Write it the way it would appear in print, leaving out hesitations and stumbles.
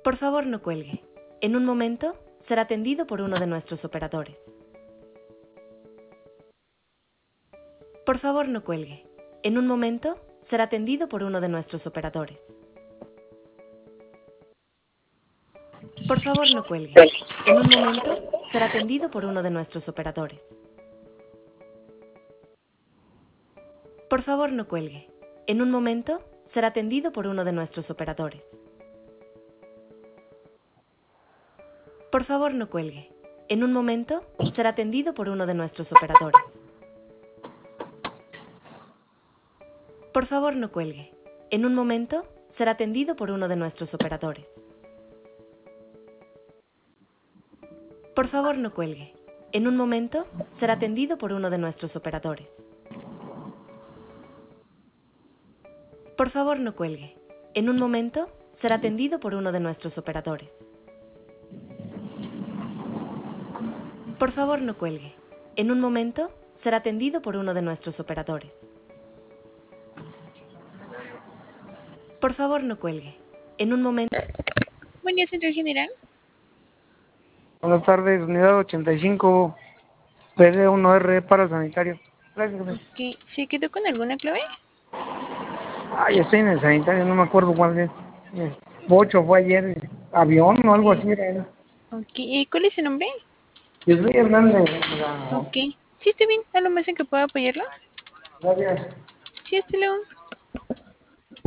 Por favor, no cuelgue. En un momento será atendido por uno de nuestros operadores. Por favor, no cuelgue. En un momento será atendido por uno de nuestros operadores. Por favor, no cuelgue. En un momento será atendido por uno de nuestros operadores. Por favor, no cuelgue. En un momento será atendido por uno de nuestros operadores. Por favor, no cuelgue. En un momento será atendido por uno de nuestros operadores. Por favor, no cuelgue. En un momento será atendido por uno de nuestros operadores. Por favor, no cuelgue. En un momento será atendido por uno de nuestros operadores. Por favor, no cuelgue. En un momento será atendido por uno de nuestros operadores. Por favor, no cuelgue. En un momento será atendido por uno de nuestros operadores. Por favor, no cuelgue. En un momento... Buen día, Central General. Buenas tardes, unidad 85, PD1R para sanitario. Gracias, jefe. Ok, ¿se quedó con alguna clave? Ay, estoy en el sanitario, no me acuerdo cuál es. Bocho fue ayer, avión o algo así era. Ok, ¿y cuál es su nombre? Yo soy Hernández. Ok, sí, está bien. ¿Algo más en que pueda apoyarlo? Gracias. Sí, hasta luego.